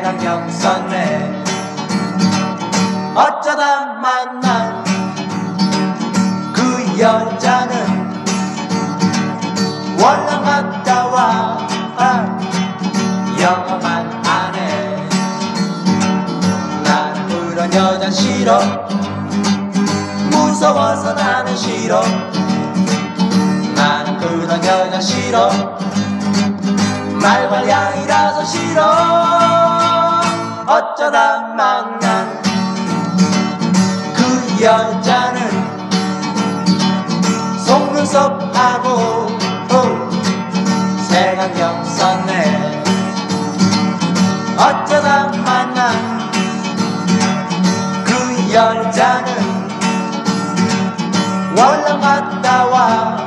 색안경 썼네. 어쩌다 만난 그 여자는 월남 갔다 와 영어만 안해. 나는 그런 여잔 싫어. 무서워서 나는 싫어. 나는 그런 여잔 싫어. 말괄량이라서 싫어. 어쩌다 만난 그 여자는 속눈썹하고 색안경 썼네. 어쩌다 만난 그 여자는 월남 갔다 와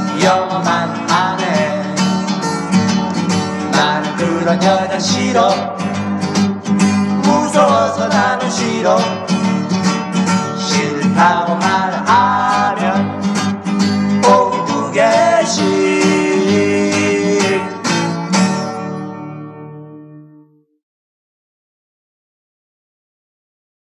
영어만 안해. 나는 그런 여자 싫어.